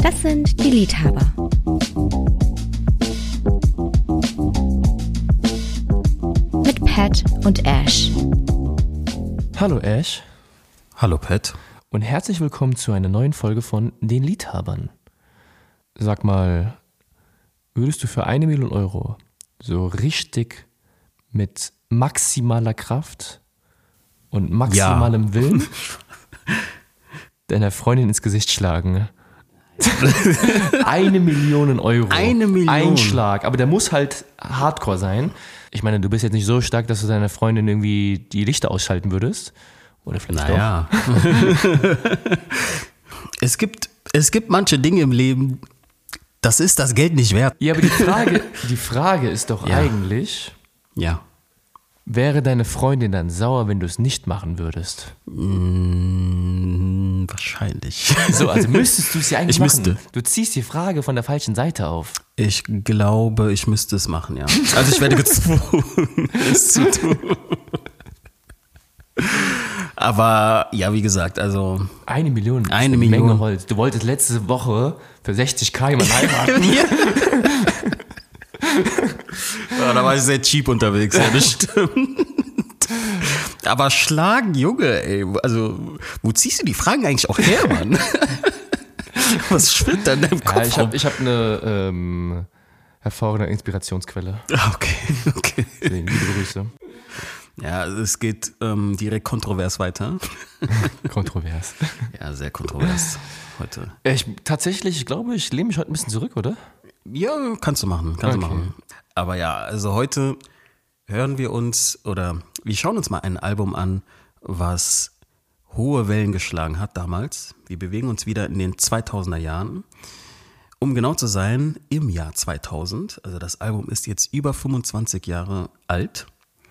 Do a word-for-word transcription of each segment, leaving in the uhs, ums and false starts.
Das sind die Liedhaber. Mit Pat und Ash. Hallo Ash. Hallo Pat. Und herzlich willkommen zu einer neuen Folge von Den Liedhabern. Sag mal, würdest du für eine Million Euro so richtig mit maximaler Kraft und maximalem ja. Willen deiner Freundin ins Gesicht schlagen? Eine Million Euro. Eine Million. Ein Schlag. Aber der muss halt hardcore sein. Ich meine, du bist jetzt nicht so stark, dass du deiner Freundin irgendwie die Lichter ausschalten würdest. Oder vielleicht naja. doch. es gibt, es gibt manche Dinge im Leben, das ist das Geld nicht wert. Ja, aber die Frage, die Frage ist doch ja. eigentlich, ja. wäre deine Freundin dann sauer, wenn du es nicht machen würdest? Mm, wahrscheinlich. So, also müsstest du es ja eigentlich ich machen. Müsste. Du ziehst die Frage von der falschen Seite auf. Ich glaube, ich müsste es machen, ja. Also ich werde gezwungen, es zu tun. Aber ja, wie gesagt, also... Eine Million ist eine, eine Million. Menge Holz. Du wolltest letzte Woche für sechzigtausend jemanden heiraten. Ja, da war ich sehr cheap unterwegs, ja, das stimmt. Aber schlagen, Junge, ey, also wo ziehst du die Fragen eigentlich auch her, Mann? Was schwirrt da in deinem Kopf? Ja, ich habe ich hab eine ähm, hervorragende Inspirationsquelle. Okay, okay. Deswegen, liebe Grüße. Ja, es geht ähm, direkt kontrovers weiter. Kontrovers. Ja, sehr kontrovers heute. Ich, tatsächlich, ich glaube, ich lehne mich heute ein bisschen zurück, oder? Ja, kannst du machen, kannst okay. du machen. Aber ja, also heute hören wir uns oder wir schauen uns mal ein Album an, was hohe Wellen geschlagen hat damals. Wir bewegen uns wieder in den zweitausender Jahren. Um genau zu sein, im Jahr zweitausend. Also das Album ist jetzt über fünfundzwanzig Jahre alt.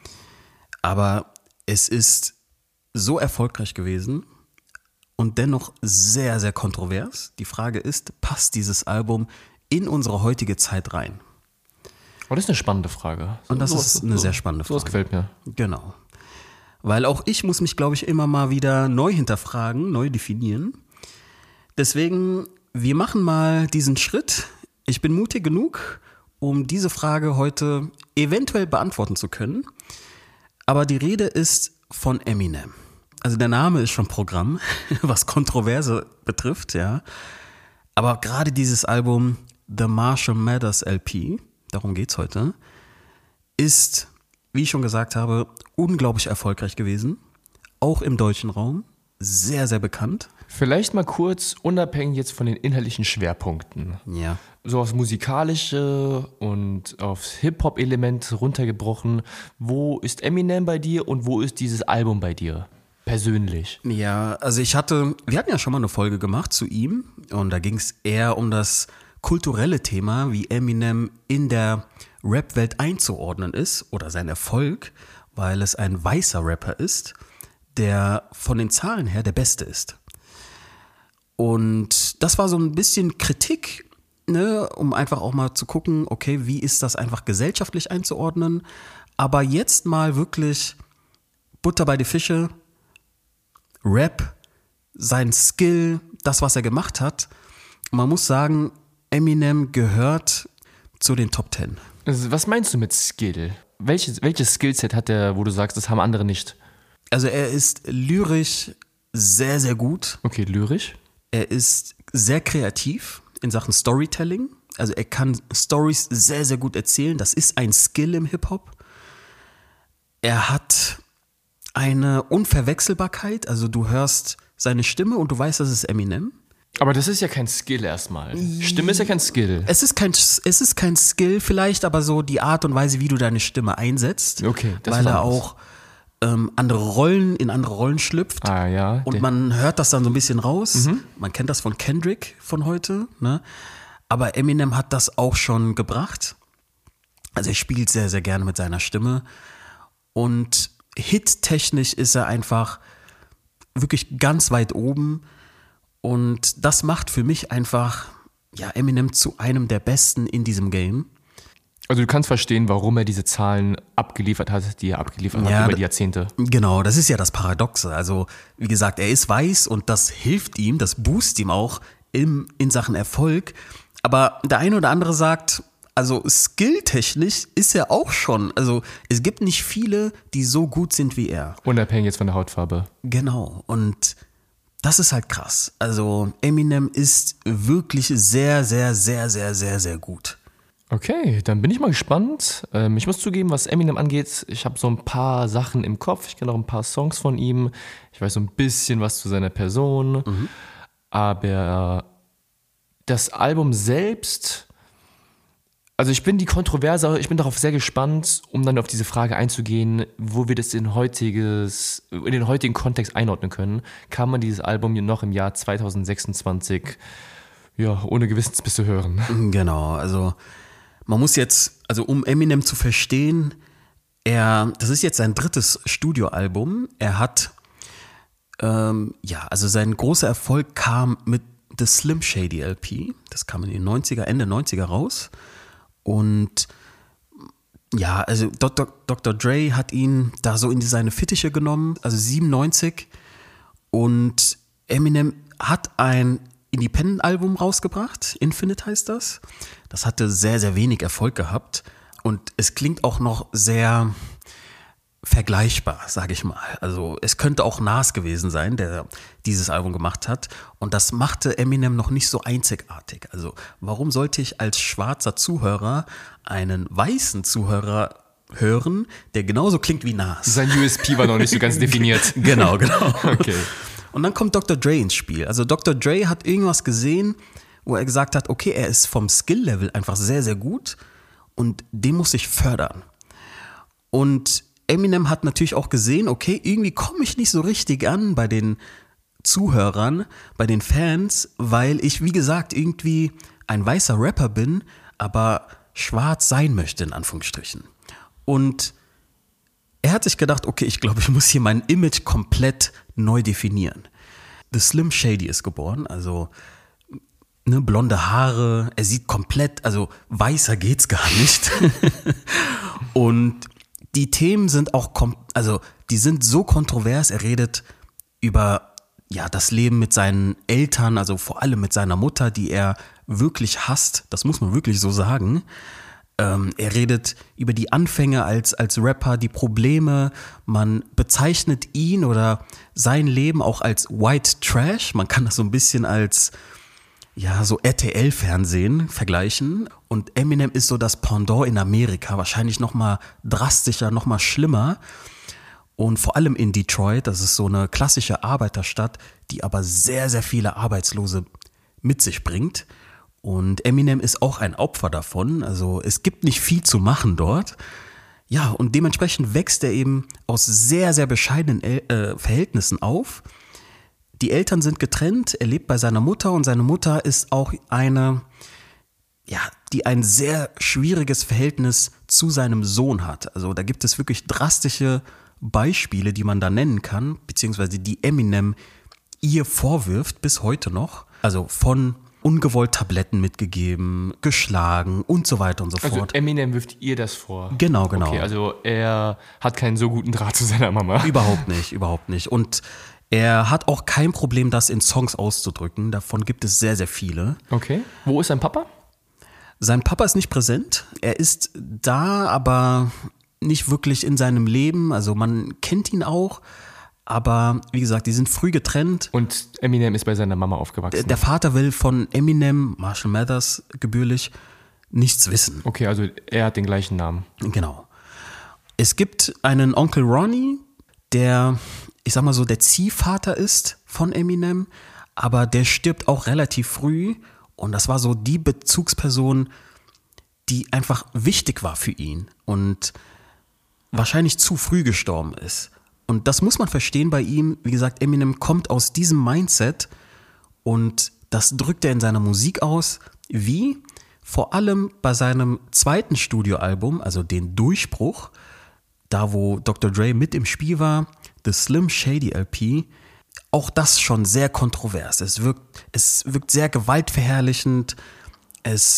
Aber es ist so erfolgreich gewesen und dennoch sehr, sehr kontrovers. Die Frage ist, passt dieses Album in unsere heutige Zeit rein? Oh, das ist eine spannende Frage. Und das so, ist eine so, sehr spannende Frage. So, das gefällt mir. Genau. Weil auch ich muss mich, glaube ich, immer mal wieder neu hinterfragen, neu definieren. Deswegen, wir machen mal diesen Schritt. Ich bin mutig genug, um diese Frage heute eventuell beantworten zu können. Aber die Rede ist von Eminem. Also der Name ist schon Programm, was Kontroverse betrifft, ja. Aber gerade dieses Album The Marshall Mathers L P, darum geht's heute, ist, wie ich schon gesagt habe, unglaublich erfolgreich gewesen. Auch im deutschen Raum. Sehr, sehr bekannt. Vielleicht mal kurz, unabhängig jetzt von den inhaltlichen Schwerpunkten. Ja. So aufs Musikalische und aufs Hip-Hop-Element runtergebrochen. Wo ist Eminem bei dir und wo ist dieses Album bei dir? Persönlich. Ja, also ich hatte, wir hatten ja schon mal eine Folge gemacht zu ihm und da ging es eher um das kulturelle Thema, wie Eminem in der Rap-Welt einzuordnen ist oder sein Erfolg, weil es ein weißer Rapper ist, der von den Zahlen her der Beste ist. Und das war so ein bisschen Kritik, ne, um einfach auch mal zu gucken, okay, wie ist das einfach gesellschaftlich einzuordnen? Aber jetzt mal wirklich Butter bei die Fische, Rap, sein Skill, das, was er gemacht hat. Man muss sagen, Eminem gehört zu den Top Ten. Also, was meinst du mit Skill? Welches, welches Skillset hat er, wo du sagst, das haben andere nicht? Also er ist lyrisch sehr, sehr gut. Okay, lyrisch. Er ist sehr kreativ in Sachen Storytelling. Also er kann Stories sehr, sehr gut erzählen. Das ist ein Skill im Hip-Hop. Er hat eine Unverwechselbarkeit. Also du hörst seine Stimme und du weißt, das ist Eminem. Aber das ist ja kein Skill erstmal. Stimme ist ja kein Skill. Es ist kein, es ist kein Skill vielleicht, aber so die Art und Weise, wie du deine Stimme einsetzt. Okay, das weil er war's. auch ähm, andere Rollen, in andere Rollen schlüpft. Ah ja. Und man hört das dann so ein bisschen raus. Mhm. Man kennt das von Kendrick von heute, ne? Aber Eminem hat das auch schon gebracht. Also er spielt sehr, sehr gerne mit seiner Stimme. Und hittechnisch ist er einfach wirklich ganz weit oben. Und das macht für mich einfach ja, Eminem zu einem der Besten in diesem Game. Also du kannst verstehen, warum er diese Zahlen abgeliefert hat, die er abgeliefert ja, hat über die Jahrzehnte. Genau, das ist ja das Paradoxe. Also wie gesagt, er ist weiß und das hilft ihm, das boost ihm auch im, in Sachen Erfolg. Aber der eine oder andere sagt, also skilltechnisch ist er auch schon. Also es gibt nicht viele, die so gut sind wie er. Unabhängig jetzt von der Hautfarbe. Genau. Und das ist halt krass. Also Eminem ist wirklich sehr, sehr, sehr, sehr, sehr, sehr gut. Okay, dann bin ich mal gespannt. Ähm, ich muss zugeben, was Eminem angeht, ich habe so ein paar Sachen im Kopf. Ich kenne auch ein paar Songs von ihm. Ich weiß so ein bisschen was zu seiner Person. Mhm. Aber das Album selbst, also ich bin die Kontroverse, ich bin darauf sehr gespannt, um dann auf diese Frage einzugehen, wo wir das in, heutiges, in den heutigen Kontext einordnen können. Kann man dieses Album noch im Jahr zwanzig sechsundzwanzig ja, ohne Gewissensbisse hören? Genau, also man muss jetzt, also um Eminem zu verstehen, er, das ist jetzt sein drittes Studioalbum. Er hat, ähm, ja, also sein großer Erfolg kam mit The Slim Shady L P. Das kam in den neunziger, Ende neunziger raus. Und ja, also Doktor Doktor Dre hat ihn da so in seine Fittiche genommen, also siebenundneunzig. Und Eminem hat ein Independent-Album rausgebracht, Infinite heißt das. Das hatte sehr, sehr wenig Erfolg gehabt und es klingt auch noch sehr vergleichbar, sage ich mal. Also es könnte auch Nas gewesen sein, der dieses Album gemacht hat und das machte Eminem noch nicht so einzigartig. Also warum sollte ich als schwarzer Zuhörer einen weißen Zuhörer hören, der genauso klingt wie Nas? Sein U S P war noch nicht so ganz definiert. Genau, genau. Okay. Und dann kommt Doktor Dre ins Spiel. Also Doktor Dre hat irgendwas gesehen, wo er gesagt hat, okay, er ist vom Skill-Level einfach sehr, sehr gut und den muss ich fördern. Und Eminem hat natürlich auch gesehen, okay, irgendwie komme ich nicht so richtig an bei den Zuhörern, bei den Fans, weil ich, wie gesagt, irgendwie ein weißer Rapper bin, aber schwarz sein möchte, in Anführungsstrichen. Und er hat sich gedacht, okay, ich glaube, ich muss hier mein Image komplett neu definieren. The Slim Shady ist geboren, also ne, blonde Haare, er sieht komplett, also weißer geht's gar nicht. Und die Themen sind auch, also die sind so kontrovers, er redet über ja, das Leben mit seinen Eltern, also vor allem mit seiner Mutter, die er wirklich hasst, das muss man wirklich so sagen. Ähm, er redet über die Anfänge als, als Rapper, die Probleme, man bezeichnet ihn oder sein Leben auch als White Trash, man kann das so ein bisschen als ja, so R T L-Fernsehen vergleichen und Eminem ist so das Pendant in Amerika, wahrscheinlich noch mal drastischer, noch mal schlimmer und vor allem in Detroit, das ist so eine klassische Arbeiterstadt, die aber sehr, sehr viele Arbeitslose mit sich bringt und Eminem ist auch ein Opfer davon, also es gibt nicht viel zu machen dort. Ja, und dementsprechend wächst er eben aus sehr, sehr bescheidenen äh, Verhältnissen auf. Die Eltern sind getrennt, er lebt bei seiner Mutter und seine Mutter ist auch eine, ja, die ein sehr schwieriges Verhältnis zu seinem Sohn hat. Also da gibt es wirklich drastische Beispiele, die man da nennen kann, beziehungsweise die Eminem ihr vorwirft bis heute noch. Also von ungewollt Tabletten mitgegeben, geschlagen und so weiter und so also fort. Also Eminem wirft ihr das vor? Genau, genau. Okay, also er hat keinen so guten Draht zu seiner Mama? Überhaupt nicht, überhaupt nicht. Und er hat auch kein Problem, das in Songs auszudrücken. Davon gibt es sehr, sehr viele. Okay. Wo ist sein Papa? Sein Papa ist nicht präsent. Er ist da, aber nicht wirklich in seinem Leben. Also man kennt ihn auch. Aber wie gesagt, die sind früh getrennt. Und Eminem ist bei seiner Mama aufgewachsen? Der Vater will von Eminem, Marshall Mathers gebührlich, nichts wissen. Okay, also er hat den gleichen Namen. Genau. Es gibt einen Onkel Ronnie, der, ich sag mal so, der Ziehvater ist von Eminem, aber der stirbt auch relativ früh und das war so die Bezugsperson, die einfach wichtig war für ihn und wahrscheinlich zu früh gestorben ist. Und das muss man verstehen bei ihm. Wie gesagt, Eminem kommt aus diesem Mindset und das drückt er in seiner Musik aus. Wie? Vor allem bei seinem zweiten Studioalbum, also den Durchbruch, da wo Doktor Dre mit im Spiel war, The Slim Shady L P, auch das schon sehr kontrovers. Es wirkt, es wirkt sehr gewaltverherrlichend. Es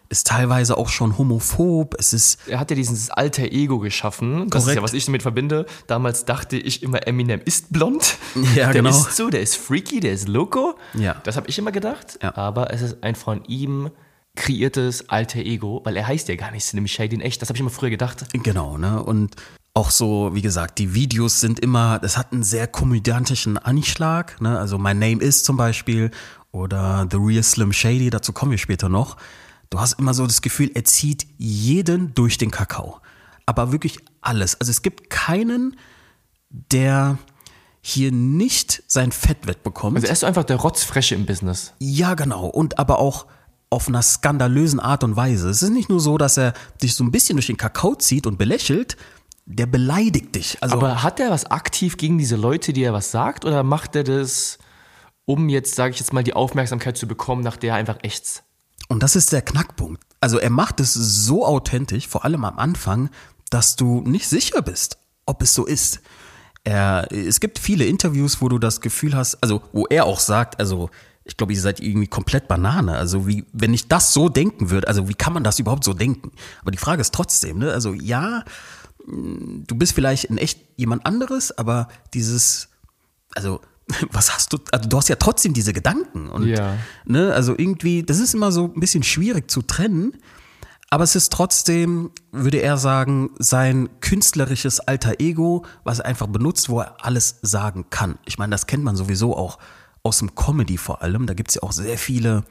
ist teilweise auch schon homophob. Es ist Er hat ja dieses alter Ego geschaffen. Das Korrekt. ist ja, was ich damit verbinde. Damals dachte ich immer, Eminem ist blond. Ja, der genau. ist so, der ist freaky, der ist loco. Ja. Das habe ich immer gedacht. Ja. Aber es ist ein von ihm kreiertes alter Ego, weil er heißt ja gar nicht Slim Shady in echt. Das habe ich immer früher gedacht. Genau, ne? Und auch so, wie gesagt, die Videos sind immer, das hat einen sehr komödiantischen Anschlag, ne? Also My Name Is zum Beispiel oder The Real Slim Shady, dazu kommen wir später noch. Du hast immer so das Gefühl, er zieht jeden durch den Kakao. Aber wirklich alles. Also es gibt keinen, der hier nicht sein Fett wegbekommt. Also er ist so einfach der Rotzfresche im Business. Ja, genau. Und aber auch auf einer skandalösen Art und Weise. Es ist nicht nur so, dass er dich so ein bisschen durch den Kakao zieht und belächelt, der beleidigt dich. Also, Aber hat er was aktiv gegen diese Leute, die er was sagt? Oder macht er das, um jetzt, sage ich jetzt mal, die Aufmerksamkeit zu bekommen, nach der er einfach ächzt? und das ist der Knackpunkt. Also er macht es so authentisch, vor allem am Anfang, dass du nicht sicher bist, ob es so ist. Er, es gibt viele Interviews, wo du das Gefühl hast, also wo er auch sagt, also ich glaube, ihr seid irgendwie komplett Banane. Also wie, wenn ich das so denken würde, also wie kann man das überhaupt so denken? Aber die Frage ist trotzdem, ne? Also ja, du bist vielleicht in echt jemand anderes, aber dieses, also was hast du, also du hast ja trotzdem diese Gedanken. Und, Ja. ne, also irgendwie, das ist immer so ein bisschen schwierig zu trennen, aber es ist trotzdem, würde er sagen, sein künstlerisches Alter Ego, was er einfach benutzt, wo er alles sagen kann. Ich meine, das kennt man sowieso auch aus dem Comedy vor allem. Da gibt es ja auch sehr viele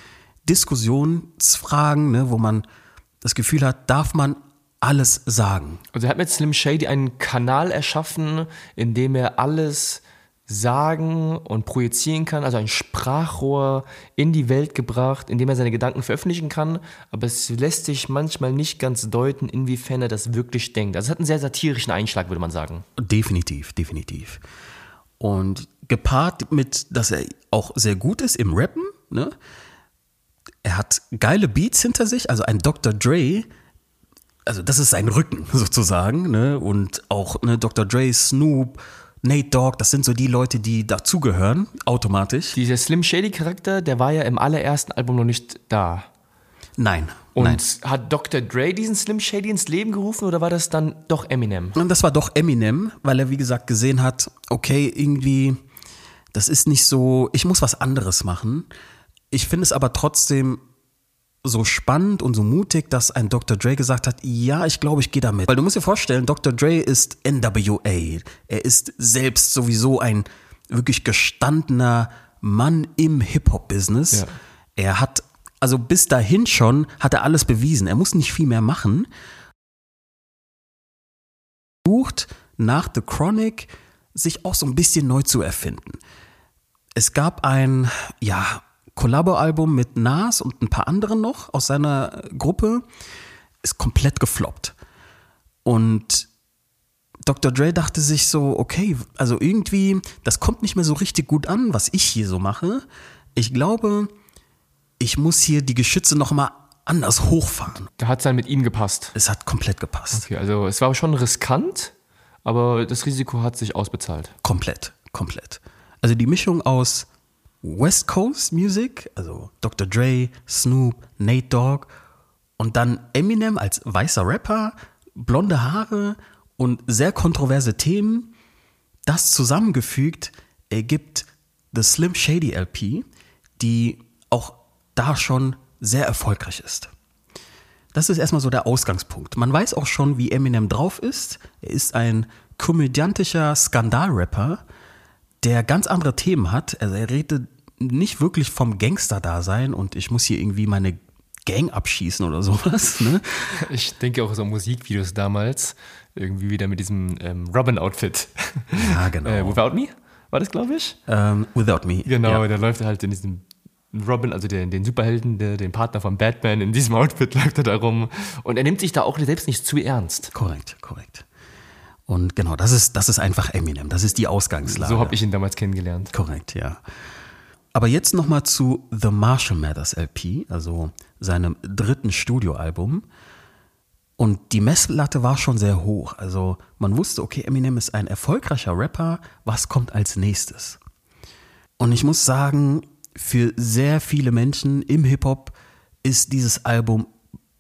Diskussionsfragen, ne, wo man das Gefühl hat, darf man alles sagen. Also er hat mit Slim Shady einen Kanal erschaffen, in dem er alles sagen und projizieren kann, also ein Sprachrohr in die Welt gebracht, in dem er seine Gedanken veröffentlichen kann, aber es lässt sich manchmal nicht ganz deuten, inwiefern er das wirklich denkt. Also es hat einen sehr satirischen Einschlag, würde man sagen. Definitiv, definitiv. Und gepaart mit, dass er auch sehr gut ist im Rappen, ne? Er hat geile Beats hinter sich, also ein Doktor Dre, also das ist sein Rücken sozusagen, ne? Und auch ne, Doktor Dre, Snoop, Nate Dogg, das sind so die Leute, die dazugehören, automatisch. Dieser Slim Shady Charakter, der war ja im allerersten Album noch nicht da. Nein, Und nein. hat Doktor Dre diesen Slim Shady ins Leben gerufen oder war das dann doch Eminem? Und das war doch Eminem, weil er wie gesagt gesehen hat, okay, irgendwie, das ist nicht so, ich muss was anderes machen. Ich finde es aber trotzdem so spannend und so mutig, dass ein Doktor Dre gesagt hat, ja, ich glaube, ich gehe damit. Weil du musst dir vorstellen, Doktor Dre ist N W A. Er ist selbst sowieso ein wirklich gestandener Mann im Hip-Hop-Business. Ja. Er hat, also bis dahin schon, hat er alles bewiesen. Er muss nicht viel mehr machen. Versucht nach The Chronic sich auch so ein bisschen neu zu erfinden. Es gab ein, ja, Collabo-Album mit Nas und ein paar anderen noch aus seiner Gruppe, ist komplett gefloppt. Und Doktor Dre dachte sich so, okay, also irgendwie, das kommt nicht mehr so richtig gut an, was ich hier so mache. Ich glaube, ich muss hier die Geschütze nochmal anders hochfahren. Da hat es dann mit ihm gepasst. Es hat komplett gepasst. Okay, also es war schon riskant, aber das Risiko hat sich ausbezahlt. Komplett, komplett. Also die Mischung aus West Coast Music, also Doktor Dre, Snoop, Nate Dogg und dann Eminem als weißer Rapper, blonde Haare und sehr kontroverse Themen, das zusammengefügt ergibt The Slim Shady L P, die auch da schon sehr erfolgreich ist. Das ist erstmal so der Ausgangspunkt. Man weiß auch schon, wie Eminem drauf ist. Er ist ein komödiantischer Skandalrapper, der ganz andere Themen hat. Also er redet nicht wirklich vom Gangster-Dasein und ich muss hier irgendwie meine Gang abschießen oder sowas. Ne? Ich denke auch so an Musikvideos damals, irgendwie wieder mit diesem ähm, Robin-Outfit. Ja, genau. äh, Without Me war das, glaube ich? Ähm, Without Me. Genau, Ja. da läuft er halt in diesem Robin, also den, den Superhelden, der, den Partner von Batman, in diesem Outfit läuft er da rum. Und er nimmt sich da auch selbst nicht zu ernst. Korrekt, korrekt. Und genau, das ist, das ist einfach Eminem. Das ist die Ausgangslage. So habe ich ihn damals kennengelernt. Korrekt, ja. Aber jetzt nochmal zu The Marshall Mathers L P, also seinem dritten Studioalbum. Und die Messlatte war schon sehr hoch. Also man wusste, okay, Eminem ist ein erfolgreicher Rapper. Was kommt als nächstes? Und ich muss sagen, für sehr viele Menschen im Hip-Hop ist dieses Album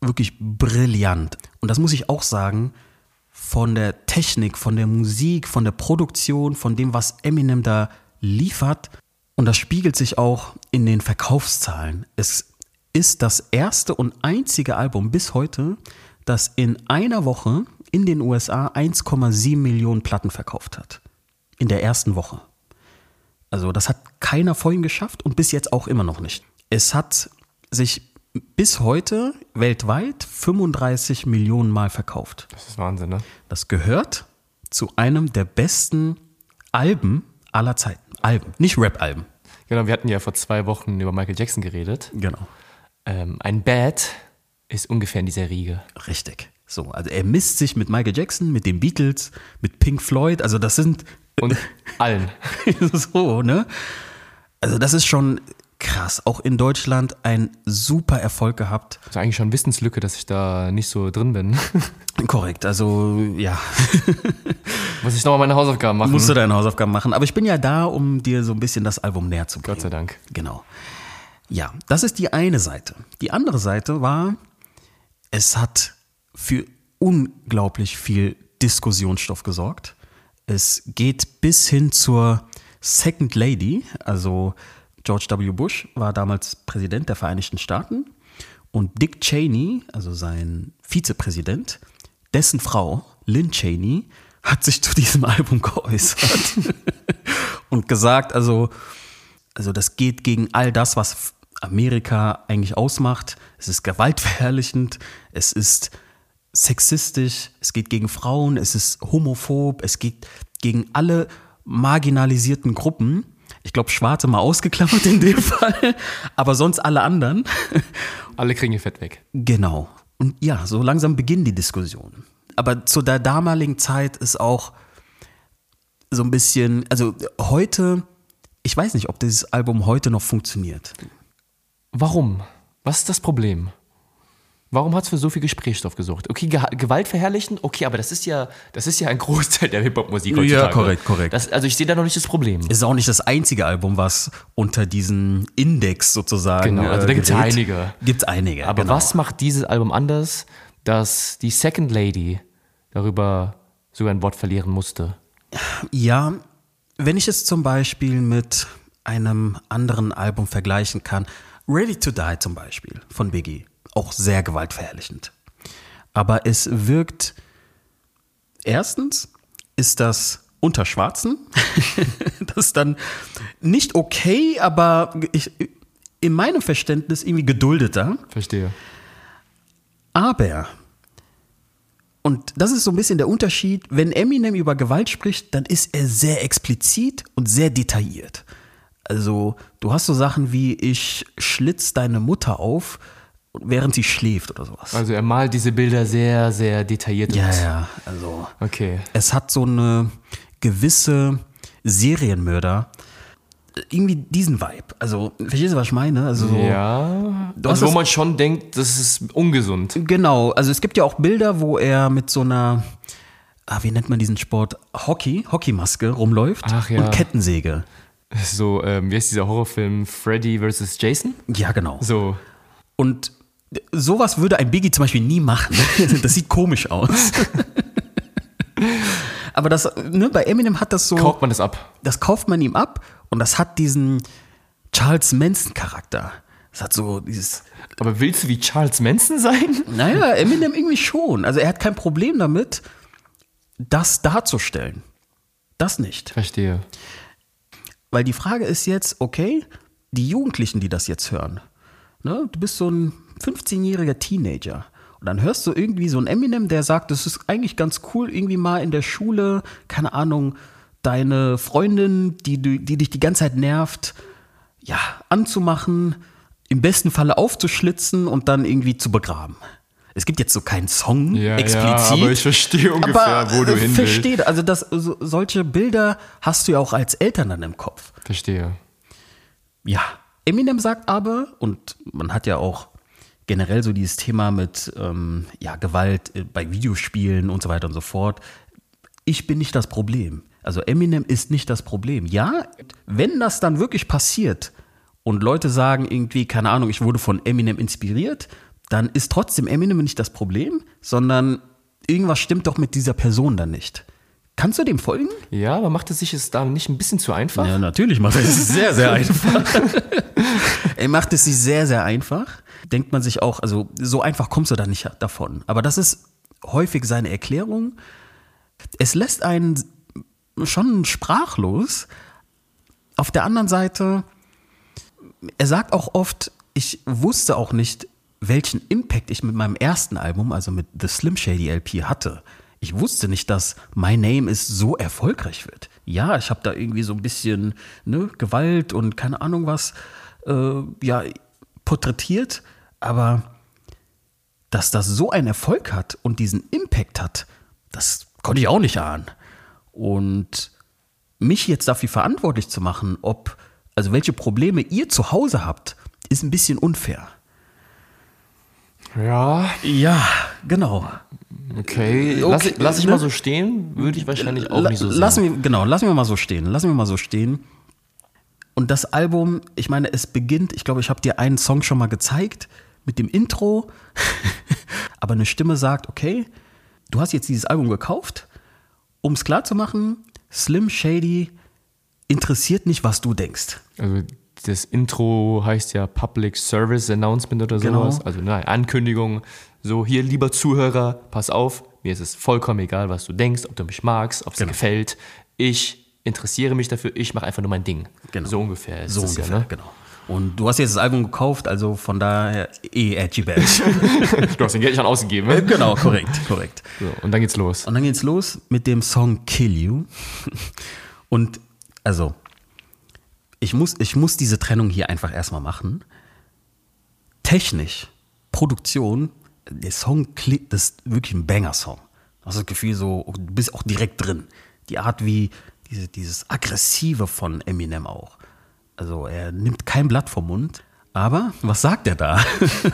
wirklich brillant. Und das muss ich auch sagen, von der Technik, von der Musik, von der Produktion, von dem, was Eminem da liefert. Und das spiegelt sich auch in den Verkaufszahlen. Es ist das erste und einzige Album bis heute, das in einer Woche in den U S A eins Komma sieben Millionen Platten verkauft hat. In der ersten Woche. Also das hat keiner vorhin geschafft und bis jetzt auch immer noch nicht. Es hat sich bis heute weltweit fünfunddreißig Millionen Mal verkauft. Das ist Wahnsinn, ne? Das gehört zu einem der besten Alben aller Zeiten. Alben, nicht Rap-Alben. Genau, wir hatten ja vor zwei Wochen über Michael Jackson geredet. Genau. Ähm, ein Bad ist ungefähr in dieser Riege. Richtig. So, also er misst sich mit Michael Jackson, mit den Beatles, mit Pink Floyd, also das sind Und allen. so, ne? Also das ist schon krass. Auch in Deutschland ein super Erfolg gehabt. Das ist eigentlich schon Wissenslücke, dass ich da nicht so drin bin. Korrekt, also ja. Muss ich nochmal meine Hausaufgaben machen? Musst du deine Hausaufgaben machen. Aber ich bin ja da, um dir so ein bisschen das Album näher zu bringen. Gott sei Dank. Genau. Ja, das ist die eine Seite. Die andere Seite war, es hat für unglaublich viel Diskussionsstoff gesorgt. Es geht bis hin zur Second Lady, also George W. Bush war damals Präsident der Vereinigten Staaten und Dick Cheney, also sein Vizepräsident, dessen Frau Lynn Cheney hat sich zu diesem Album geäußert und gesagt, also, also das geht gegen all das, was Amerika eigentlich ausmacht. Es ist gewaltverherrlichend, es ist sexistisch, es geht gegen Frauen, es ist homophob, es geht gegen alle marginalisierten Gruppen. Ich glaube, Schwarze mal ausgeklammert in dem Fall, aber sonst alle anderen. Alle kriegen ihr Fett weg. Genau. Und ja, so langsam beginnen die Diskussionen. Aber zu der damaligen Zeit ist auch so ein bisschen, also heute, ich weiß nicht, ob dieses Album heute noch funktioniert. Warum? Was ist das Problem? Warum hat es für so viel Gesprächsstoff gesorgt? Okay, Ge- gewaltverherrlichen, okay, aber das ist ja, das ist ja ein Großteil der Hip-Hop-Musik heutzutage. Ja, korrekt, korrekt. Das, also ich sehe da noch nicht das Problem. Es ist auch nicht das einzige Album, was unter diesen Index sozusagen Genau, also da gibt's gerät. einige. Gibt's einige, Aber genau. was macht dieses Album anders, dass die Second Lady darüber sogar ein Wort verlieren musste? Ja, wenn ich es zum Beispiel mit einem anderen Album vergleichen kann, Ready to Die zum Beispiel von Biggie, auch sehr gewaltverherrlichend. Aber es wirkt, erstens ist das unter Schwarzen, das ist dann nicht okay, aber ich, in meinem Verständnis irgendwie geduldeter. Verstehe. Aber, und das ist so ein bisschen der Unterschied, wenn Eminem über Gewalt spricht, dann ist er sehr explizit und sehr detailliert. Also du hast so Sachen wie, ich schlitz deine Mutter auf, während sie schläft oder sowas. Also er malt diese Bilder sehr, sehr detailliert. Ja, aus. ja, also Okay. es hat so eine gewisse Serienmörder, irgendwie diesen Vibe. Also, verstehst du, was ich meine? Also, so, Ja. Du hast Also wo das- man schon denkt, das ist ungesund. Genau, also es gibt ja auch Bilder, wo er mit so einer, ah, wie nennt man diesen Sport? Hockey, Hockeymaske rumläuft Ach ja. und Kettensäge. So, ähm, wie heißt dieser Horrorfilm? Freddy versus. Jason? Ja, genau. So. Und sowas würde ein Biggie zum Beispiel nie machen. Das sieht komisch aus. Aber das, ne, bei Eminem hat das so, Kauft man das ab? das kauft man ihm ab und das hat diesen Charles Manson-Charakter. Das hat so dieses, Aber willst du wie Charles Manson sein? naja, Eminem irgendwie schon. Also er hat kein Problem damit, das darzustellen. Das nicht. Verstehe. Weil die Frage ist jetzt, okay, die Jugendlichen, die das jetzt hören, ne, du bist so ein fünfzehnjähriger Teenager und dann hörst du irgendwie so einen Eminem, der sagt, das ist eigentlich ganz cool, irgendwie mal in der Schule, keine Ahnung, deine Freundin, die, du- die dich die ganze Zeit nervt, ja, anzumachen, im besten Falle aufzuschlitzen und dann irgendwie zu begraben. Es gibt jetzt so keinen Song Ja, explizit. ja, aber ich verstehe ungefähr, aber, wo du äh, hin willst. verstehe, also das, so, solche Bilder hast du ja auch als Eltern dann im Kopf. Verstehe. Ja, Eminem sagt aber, und man hat ja auch generell so dieses Thema mit ähm, ja, Gewalt äh, bei Videospielen und so weiter und so fort, ich bin nicht das Problem. Also Eminem ist nicht das Problem. Ja, wenn das dann wirklich passiert und Leute sagen irgendwie, keine Ahnung, ich wurde von Eminem inspiriert, dann ist trotzdem Eminem nicht das Problem, sondern irgendwas stimmt doch mit dieser Person dann nicht. Kannst du dem folgen? Ja, aber macht es sich es da nicht ein bisschen zu einfach? Ja, natürlich macht er es sehr, sehr einfach. Er macht es sich sehr, sehr einfach. Denkt man sich auch, also so einfach kommst du da nicht davon. Aber das ist häufig seine Erklärung. Es lässt einen schon sprachlos. Auf der anderen Seite, er sagt auch oft, ich wusste auch nicht, welchen Impact ich mit meinem ersten Album, also mit The Slim Shady L P hatte. Ich wusste nicht, dass My Name Is so erfolgreich wird. Ja, ich habe da irgendwie so ein bisschen ne, Gewalt und keine Ahnung was äh, ja, porträtiert, aber dass das so einen Erfolg hat und diesen Impact hat, das konnte ich auch nicht ahnen. Und mich jetzt dafür verantwortlich zu machen, ob, also welche Probleme ihr zu Hause habt, ist ein bisschen unfair. Ja. Ja, genau. Okay, Okay, lass, ich- lass ich ne? mal so stehen, würde ich wahrscheinlich auch La- nicht so sagen. lassen wir, genau, lassen wir mal so stehen. Lassen wir mal so stehen. Und das Album, ich meine, es beginnt, ich glaube, ich habe dir einen Song schon mal gezeigt mit dem Intro. Aber eine Stimme sagt, okay, du hast jetzt dieses Album gekauft, um es klar zu machen, Slim Shady interessiert nicht, was du denkst. Also das Intro heißt ja Public Service Announcement oder Genau. sowas. Also nein, Ankündigung. So, hier, lieber Zuhörer, pass auf, mir ist es vollkommen egal, was du denkst, ob du mich magst, ob es dir Genau. gefällt. Ich interessiere mich dafür, ich mache einfach nur mein Ding. Genau. So ungefähr ist So das ungefähr, ja, ne? genau. Und du hast jetzt das Album gekauft, also von daher eh edgy badge. Du hast den Geld schon ausgegeben, ne? Genau, korrekt, korrekt. So, und dann geht's los. Und dann geht's los mit dem Song Kill You. Und also, ich muss, ich muss diese Trennung hier einfach erstmal machen. Technisch, Produktion, der Song klingt, das ist wirklich ein Banger-Song. Du hast das Gefühl so, du bist auch direkt drin. Die Art wie, diese, dieses Aggressive von Eminem auch. Also er nimmt kein Blatt vom Mund. Aber was sagt er da?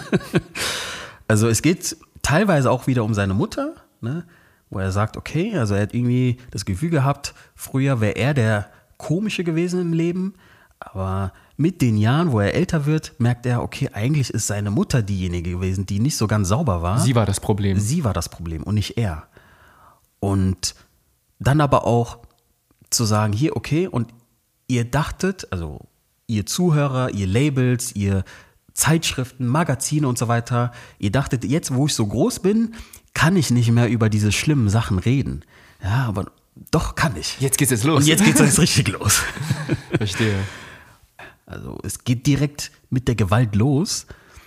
Also es geht teilweise auch wieder um seine Mutter, ne? Wo er sagt, okay, also er hat irgendwie das Gefühl gehabt, früher wäre er der Komische gewesen im Leben, aber mit den Jahren, wo er älter wird, merkt er, okay, eigentlich ist seine Mutter diejenige gewesen, die nicht so ganz sauber war. Sie war das Problem. Sie war das Problem und nicht er. Und dann aber auch zu sagen, hier, okay, und ihr dachtet, also ihr Zuhörer, ihr Labels, ihr Zeitschriften, Magazine und so weiter, ihr dachtet, jetzt, wo ich so groß bin, kann ich nicht mehr über diese schlimmen Sachen reden. Ja, aber doch kann ich. Jetzt geht's jetzt los. Und jetzt geht's jetzt richtig los. Verstehe. Also es geht direkt mit der Gewalt los.